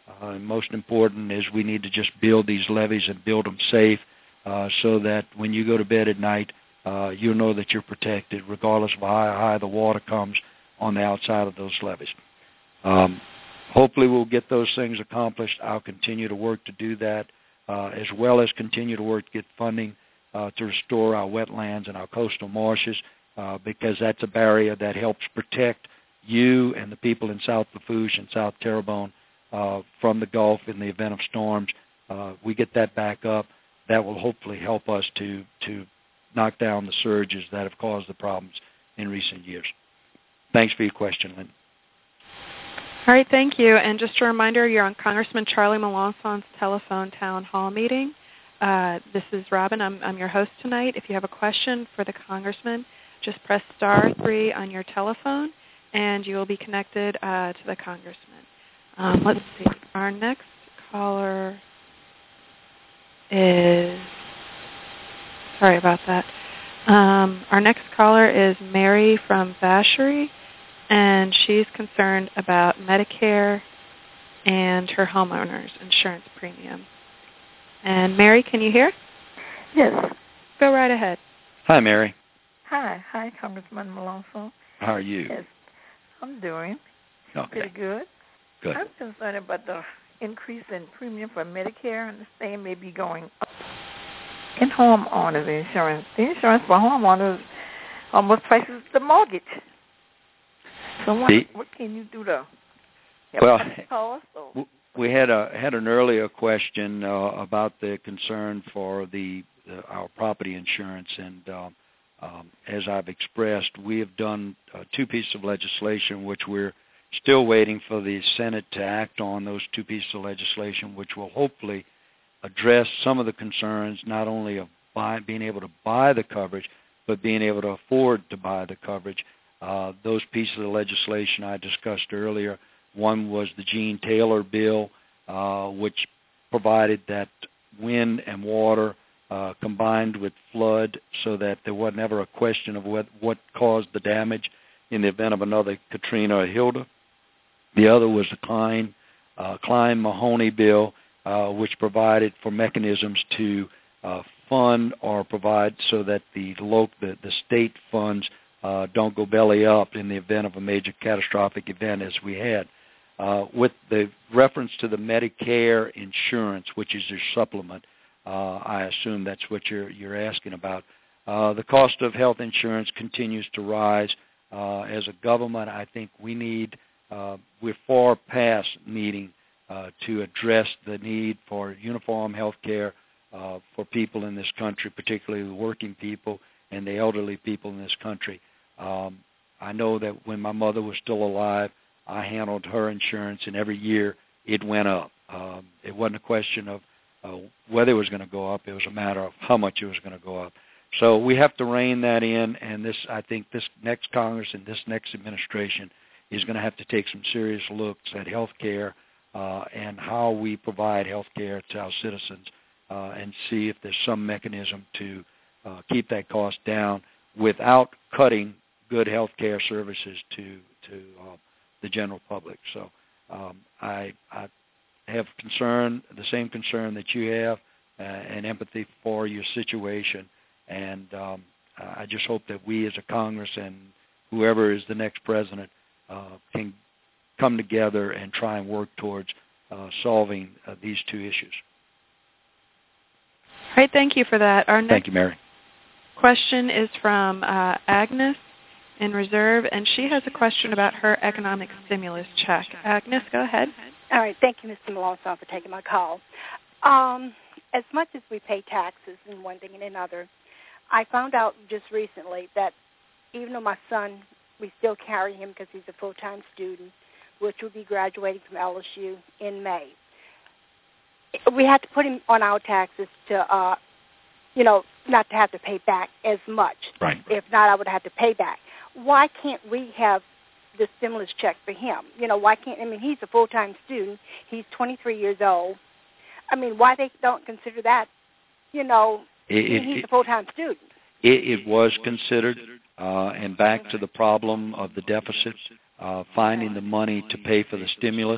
Speaker 2: Uh, and most important is we need to just build these levees and build them safe uh, so that when you go to bed at night, uh, you know that you're protected regardless of how high the water comes on the outside of those levees. Um, hopefully we'll get those things accomplished. I'll continue to work to do that, uh, as well as continue to work to get funding uh, to restore our wetlands and our coastal marshes, uh, because that's a barrier that helps protect you and the people in South Lafourche and South Terrebonne uh, from the Gulf in the event of storms. Uh, we get that back up. That will hopefully help us to, to knock down the surges that have caused the problems in recent years. Thanks for your question, Lynn.
Speaker 1: All right, thank you. And just a reminder, you're on Congressman Charlie Melancon's telephone town hall meeting. Uh, this is Robin. I'm, I'm your host tonight. If you have a question for the Congressman, just press star three on your telephone, and you will be connected uh, to the Congressman. Um, let's see. Our next caller is, sorry about that. Um, our next caller is Mary from Vacherie, and she's concerned about Medicare and her homeowner's insurance premium. And Mary, can you hear?
Speaker 12: Yes.
Speaker 1: Go right ahead.
Speaker 2: Hi, Mary.
Speaker 12: Hi. Hi, Congressman Melanson.
Speaker 2: How are you?
Speaker 12: Yes. I'm doing
Speaker 2: okay.
Speaker 12: pretty good.
Speaker 2: Good.
Speaker 12: I'm concerned about the increase in premium for Medicare. I understand may be going up in homeowners insurance. The insurance for homeowners almost prices the mortgage. So what, what can you do to help
Speaker 2: well,
Speaker 12: cost? Or?
Speaker 2: We had a had an earlier question uh, about the concern for the, the our property insurance, and uh, um, as I've expressed, we have done uh, two pieces of legislation which we're still waiting for the Senate to act on. Those two pieces of legislation, which will hopefully address some of the concerns, not only of buy, being able to buy the coverage, but being able to afford to buy the coverage. Uh, those pieces of legislation I discussed earlier. One was the Gene Taylor bill, uh, which provided that wind and water uh, combined with flood so that there was never a question of what, what caused the damage in the event of another Katrina or Hilda. The other was the Klein, uh, Klein-Mahoney bill, uh, which provided for mechanisms to uh, fund or provide so that the, local, the, the state funds uh, don't go belly up in the event of a major catastrophic event as we had. Uh, with the reference to the Medicare insurance, which is your supplement, uh, I assume that's what you're, you're asking about. Uh, the cost of health insurance continues to rise. Uh, as a government, I think we need, uh, we're far past needing uh, to address the need for uniform health care uh, for people in this country, particularly the working people and the elderly people in this country. Um, I know that when my mother was still alive, I handled her insurance, and every year it went up. Um, it wasn't a question of uh, whether it was going to go up. It was a matter of how much it was going to go up. So we have to rein that in, and this, I think this next Congress and this next administration is going to have to take some serious looks at health care uh, and how we provide health care to our citizens uh, and see if there's some mechanism to uh, keep that cost down without cutting good health care services to, to uh, the general public. So um, I, I have concern, the same concern that you have, uh, and empathy for your situation. And um, I just hope that we as a Congress and whoever is the next president uh, can come together and try and work towards uh, solving uh, these two issues.
Speaker 1: All right, thank you for that. Our next
Speaker 2: Thank you, Mary.
Speaker 1: question is from uh, Agnes in Reserve, and she has a question about her economic stimulus check. Agnes, go ahead.
Speaker 13: All right. Thank you, Mister Melanson, for taking my call. Um, as much as we pay taxes and one thing and another, I found out just recently that even though my son, we still carry him because he's a full-time student, which will be graduating from L S U in May. We had to put him on our taxes to, uh, you know, not to have to pay back as much.
Speaker 2: Right.
Speaker 13: If not, I would have to pay back. Why can't we have the stimulus check for him? You know, why can't, I mean, he's a full-time student. He's twenty-three years old. I mean, why they don't consider that, you know,
Speaker 2: it, it,
Speaker 13: he's
Speaker 2: it,
Speaker 13: a full-time student.
Speaker 2: It, it was considered, uh, and back to the problem of the deficit, uh, finding the money to pay for the stimulus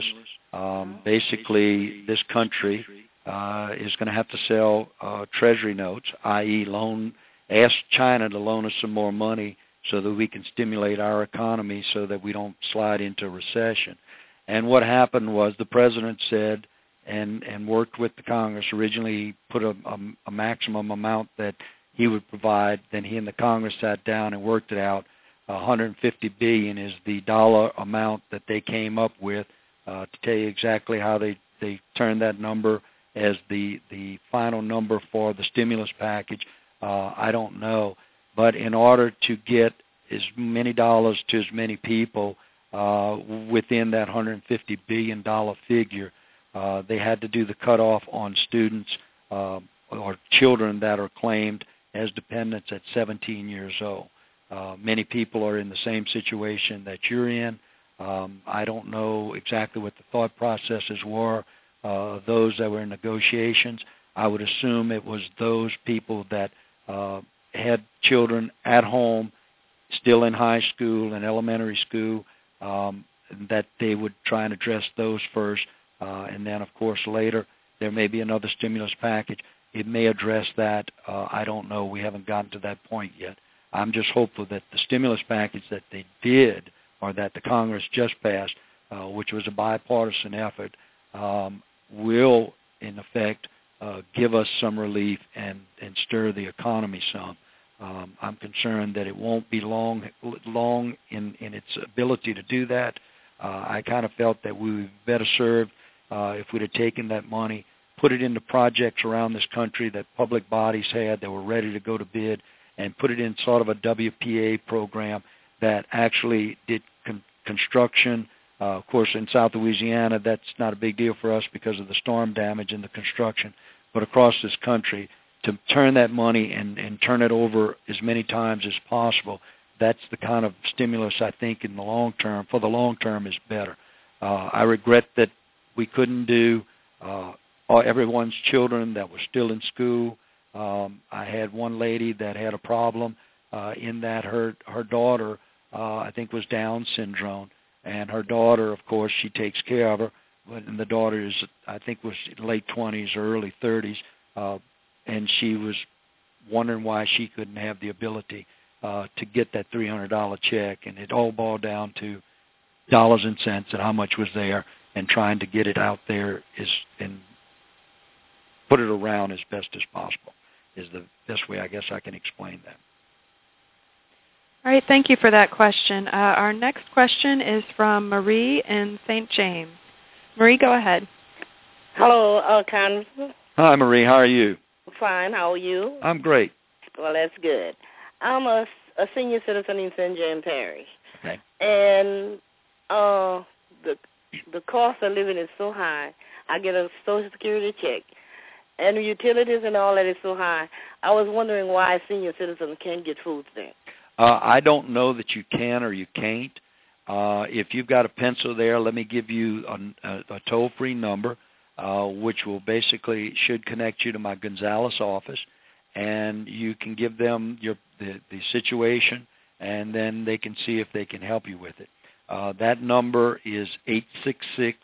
Speaker 2: Um, basically, this country uh, is going to have to sell uh, treasury notes, that is loan, ask China to loan us some more money so that we can stimulate our economy so that we don't slide into recession. And what happened was the president said and, and worked with the Congress, originally put a, a, a maximum amount that he would provide. Then he and the Congress sat down and worked it out. one hundred fifty billion dollars is the dollar amount that they came up with. Uh, to tell you exactly how they, they turned that number as the, the final number for the stimulus package, uh, I don't know. But in order to get as many dollars to as many people uh, within that one hundred fifty billion dollars figure, uh, they had to do the cutoff on students uh, or children that are claimed as dependents at seventeen years old. Uh, many people are in the same situation that you're in. Um, I don't know exactly what the thought processes were, uh, those that were in negotiations. I would assume it was those people that uh, had children at home, still in high school and elementary school, um, that they would try and address those first. Uh, and then, of course, later there may be another stimulus package. It may address that. Uh, I don't know. We haven't gotten to that point yet. I'm just hopeful that the stimulus package that they did, or that the Congress just passed, uh, which was a bipartisan effort, um, will, in effect, uh, give us some relief and, and stir the economy some. Um, I'm concerned that it won't be long long in, in its ability to do that. Uh, I kind of felt that we would better served uh, if we'd have taken that money, put it into projects around this country that public bodies had that were ready to go to bid, and put it in sort of a W P A program that actually did con- construction. Uh, of course, in South Louisiana, that's not a big deal for us because of the storm damage and the construction. But across this country, to turn that money and, and turn it over as many times as possible, that's the kind of stimulus I think in the long term, for the long term, is better. Uh, I regret that we couldn't do uh, all, everyone's children that were still in school. Um, I had one lady that had a problem uh, in that her her daughter, uh, I think, was Down syndrome, and her daughter, of course, she takes care of her, and the daughter is, I think, was late twenties or early thirties, uh, and she was wondering why she couldn't have the ability uh, to get that three hundred dollars check, and it all boiled down to dollars and cents and how much was there, and trying to get it out there is and put it around as best as possible is the best way I guess I can explain that.
Speaker 1: All right, thank you for that question. Uh, our next question is from Marie in Saint James. Marie, go ahead.
Speaker 14: Hello, uh, Congressman.
Speaker 2: Hi, Marie. How are you?
Speaker 14: Fine. How are you?
Speaker 2: I'm great.
Speaker 14: Well, that's good. I'm a, a senior citizen in Saint James Parish.
Speaker 2: Okay.
Speaker 14: And uh, the the cost of living is so high. I get a Social Security check, and the utilities and all that is so high. I was wondering why senior citizens can't get food stamps.
Speaker 2: Uh, I don't know that you can or you can't. Uh, if you've got a pencil there, let me give you a, a, a toll-free number, uh, which will basically should connect you to my Gonzales office, and you can give them your the, the situation, and then they can see if they can help you with it. Uh, that number is eight six six,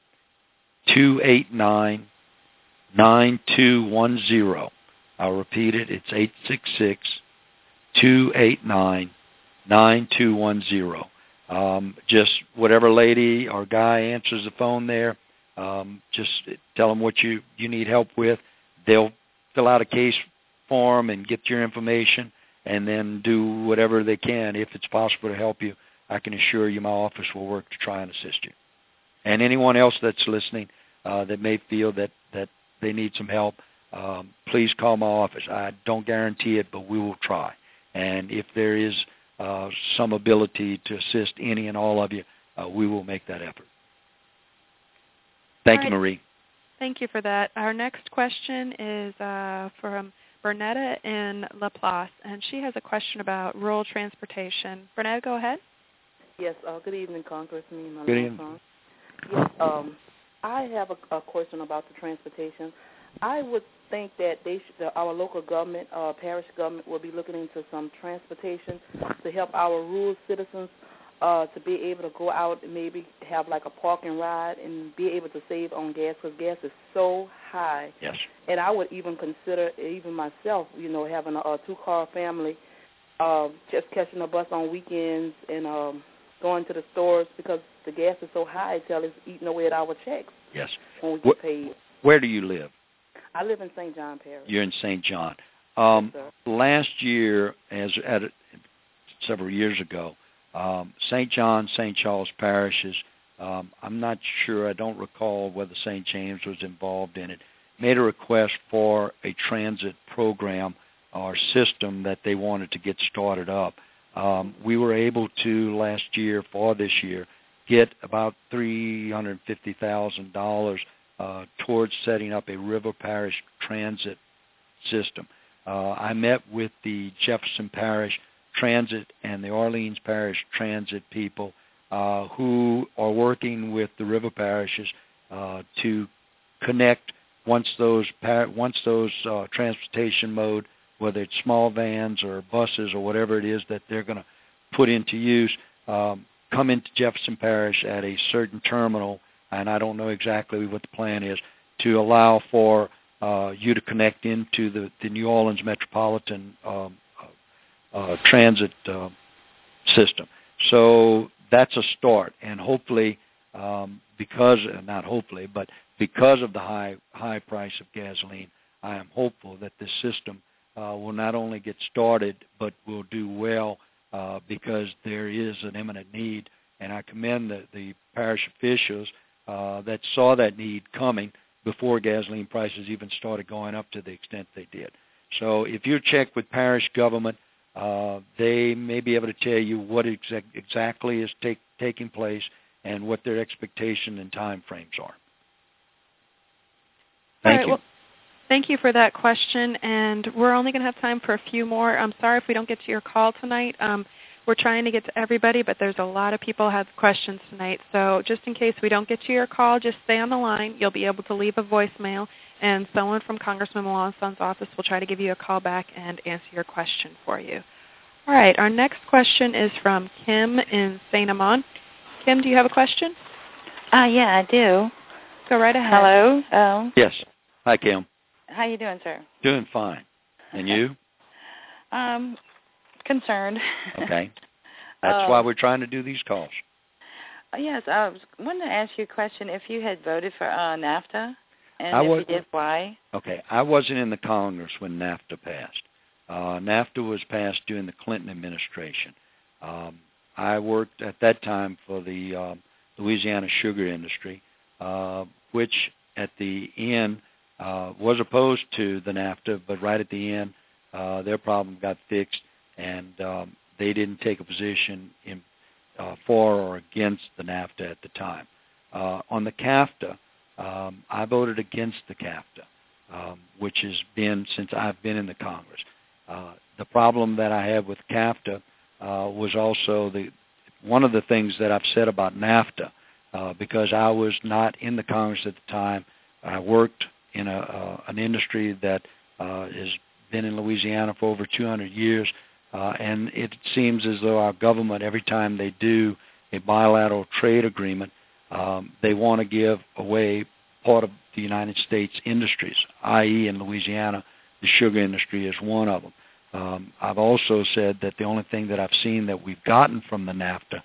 Speaker 2: two eight nine, nine two one zero. I'll repeat it. It's eight six six, two eight nine, nine two one zero. Um, just whatever lady or guy answers the phone there, um, just tell them what you, you need help with. They'll fill out a case form and get your information, and then do whatever they can. If it's possible to help you, I can assure you my office will work to try and assist you. And anyone else that's listening uh, that may feel that, that they need some help, um, please call my office. I don't guarantee it, but we will try. And if there is uh, some ability to assist any and all of you, uh, we will make that effort. Thank
Speaker 1: all
Speaker 2: you,
Speaker 1: right.
Speaker 2: Marie.
Speaker 1: Thank you for that. Our next question is uh, from Bernetta in Laplace, and she has a question about rural transportation. Bernetta, go ahead.
Speaker 15: Yes, uh, good evening, Congressman.
Speaker 2: Good evening.
Speaker 15: Yes, um, I have a, a question about the transportation. I would think that they should, uh, our local government, uh, parish government, will be looking into some transportation to help our rural citizens uh, to be able to go out and maybe have like a park and ride and be able to save on gas because gas is so high.
Speaker 2: Yes.
Speaker 15: And I would even consider, even myself, you know, having a, a two-car family, uh, just catching a bus on weekends and um, going to the stores because the gas is so high until it's eating away at our checks.
Speaker 2: Yes.
Speaker 15: When we get paid.
Speaker 2: Where do you live?
Speaker 15: I live in Saint John Parish.
Speaker 2: You're in Saint John. Um,
Speaker 15: yes,
Speaker 2: last year, as at several years ago, um, Saint John, Saint Charles parishes, um, I'm not sure, I don't recall whether Saint James was involved in it, made a request for a transit program or system that they wanted to get started up. Um, we were able to, last year, for this year, get about three hundred fifty thousand dollars uh, towards setting up a River Parish transit system. Uh, I met with the Jefferson Parish Transit and the Orleans Parish Transit people uh, who are working with the river parishes uh, to connect once those par- once those uh, transportation mode, whether it's small vans or buses or whatever it is that they're going to put into use, um, come into Jefferson Parish at a certain terminal, and I don't know exactly what the plan is, to allow for uh, you to connect into the, the New Orleans Metropolitan um, uh, transit uh, system. So that's a start, and hopefully, um, because, not hopefully, but because of the high high price of gasoline, I am hopeful that this system uh, will not only get started, but will do well uh, because there is an imminent need. And I commend the, the parish officials uh, that saw that need coming before gasoline prices even started going up to the extent they did. So if you check with parish government, uh, they may be able to tell you what exa- exactly is take, taking place and what their expectation and time frames are. Thank
Speaker 1: All right,
Speaker 2: you.
Speaker 1: Well, thank you for that question, and we're only going to have time for a few more. I'm sorry if we don't get to your call tonight. Um, we're trying to get to everybody, but there's a lot of people who have questions tonight. So just in case we don't get to your call, just stay on the line. You'll be able to leave a voicemail, and someone from Congressman Melancon's office will try to give you a call back and answer your question for you. All right, our next question is from Kim in Saint Amand. Kim, do you have a question?
Speaker 16: Uh, yeah, I do.
Speaker 1: Go right ahead.
Speaker 16: Hello. Oh.
Speaker 2: Yes. Hi, Kim.
Speaker 16: How you doing, sir?
Speaker 2: Doing fine. And you?
Speaker 16: um, concerned.
Speaker 2: Okay. That's
Speaker 16: um,
Speaker 2: why we're trying to do these calls.
Speaker 16: Yes, I was wanted to ask you a question. If you had voted for uh, NAFTA, and
Speaker 2: I
Speaker 16: if
Speaker 2: was,
Speaker 16: you did, why?
Speaker 2: Okay. I wasn't in the Congress when NAFTA passed. Uh, NAFTA was passed during the Clinton administration. Um, I worked at that time for the uh, Louisiana sugar industry, uh, which at the end uh, was opposed to the NAFTA, but right at the end, uh, their problem got fixed, and um, they didn't take a position in, uh, for or against the NAFTA at the time. Uh, on the CAFTA, um, I voted against the CAFTA, um, which has been since I've been in the Congress. Uh, the problem that I have with CAFTA uh, was also the one of the things that I've said about NAFTA, uh, because I was not in the Congress at the time. I worked in a, uh, an industry that uh, has been in Louisiana for over two hundred years, uh, and it seems as though our government, every time they do a bilateral trade agreement, um, they want to give away part of the United States industries, that is in Louisiana, the sugar industry is one of them. Um, I've also said that the only thing that I've seen that we've gotten from the NAFTA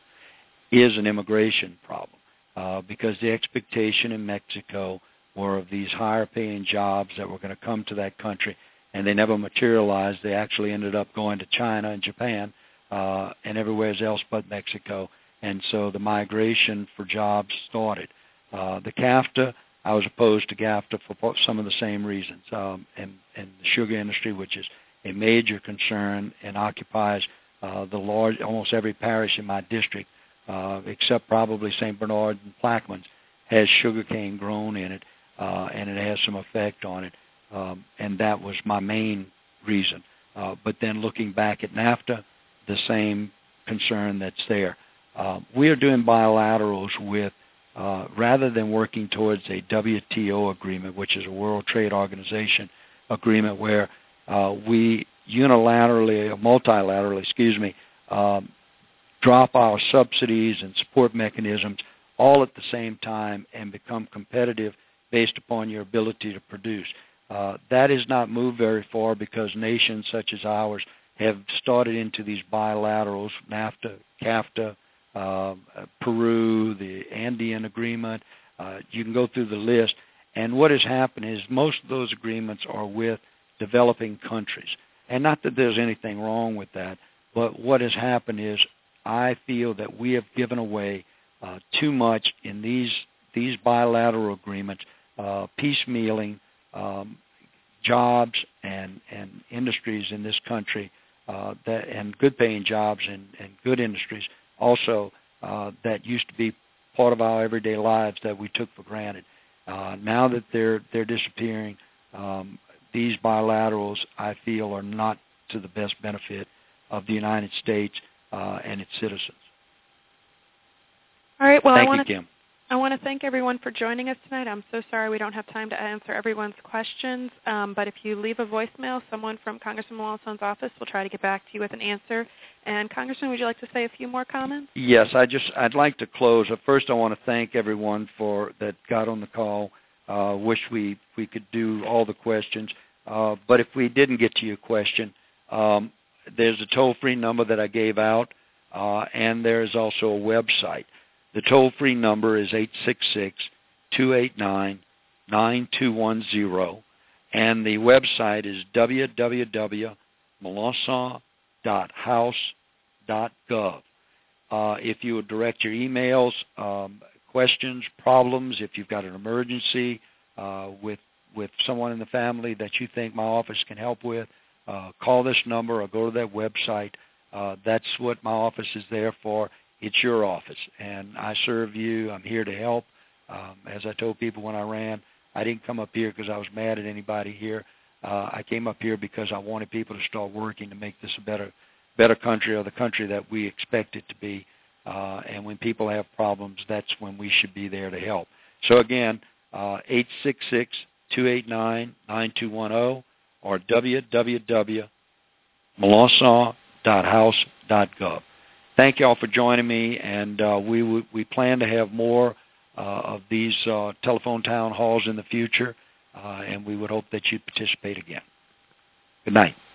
Speaker 2: is an immigration problem, uh, because the expectation in Mexico were of these higher-paying jobs that were going to come to that country, and they never materialized. They actually ended up going to China and Japan uh, and everywhere else but Mexico, and so the migration for jobs started. Uh, the CAFTA, I was opposed to CAFTA for some of the same reasons, um, and, and the sugar industry, which is a major concern and occupies uh, the large, almost every parish in my district, uh, except probably Saint Bernard and Plaquemines, has sugarcane grown in it, uh, and it has some effect on it, um, and that was my main reason. Uh, but then looking back at NAFTA, the same concern that's there. Uh, we are doing bilaterals with, uh, rather than working towards a W T O agreement, which is a World Trade Organization agreement where uh, we unilaterally, or multilaterally, excuse me, um, drop our subsidies and support mechanisms all at the same time and become competitive based upon your ability to produce. Uh, that has not moved very far because nations such as ours have started into these bilaterals, NAFTA, CAFTA, uh, Peru, the Andean Agreement. Uh, you can go through the list. And what has happened is most of those agreements are with developing countries. And not that there's anything wrong with that, but what has happened is I feel that we have given away uh, too much in these these bilateral agreements, uh, piecemealing um, jobs and, and industries in this country, uh, that and good-paying jobs and, and good industries also uh, that used to be part of our everyday lives that we took for granted. Uh, now that they're they're disappearing, um, these bilaterals, I feel, are not to the best benefit of the United States uh, and its citizens.
Speaker 1: All right. Well,
Speaker 2: thank
Speaker 1: I want
Speaker 2: you,
Speaker 1: to
Speaker 2: Kim.
Speaker 1: I want to thank everyone for joining us tonight. I'm so sorry we don't have time to answer everyone's questions, um, but if you leave a voicemail, someone from Congressman Melanson's office will try to get back to you with an answer. And Congressman, would you like to say a few more comments?
Speaker 2: Yes, I just I'd like to close. First, I want to thank everyone for that got on the call. Uh, wish we we could do all the questions, uh, but if we didn't get to your question, um, there's a toll-free number that I gave out, uh, and there is also a website. The toll-free number is eight six six, two eight nine, nine two one zero, and the website is w w w dot melanson dot house dot gov. Uh, if you would direct your emails, um, questions, problems, if you've got an emergency uh, with with someone in the family that you think my office can help with, uh, call this number or go to that website. Uh, that's what my office is there for. It's your office, and I serve you. I'm here to help. Um, as I told people when I ran, I didn't come up here because I was mad at anybody here. Uh, I came up here because I wanted people to start working to make this a better better country, or the country that we expect it to be. Uh, and when people have problems, that's when we should be there to help. So again, uh, eight six six, two eight nine, nine two one zero or w w w dot melanson dot house dot gov. Thank you all for joining me, and uh, we w- we plan to have more uh, of these uh, telephone town halls in the future, uh, and we would hope that you'd participate again. Good night.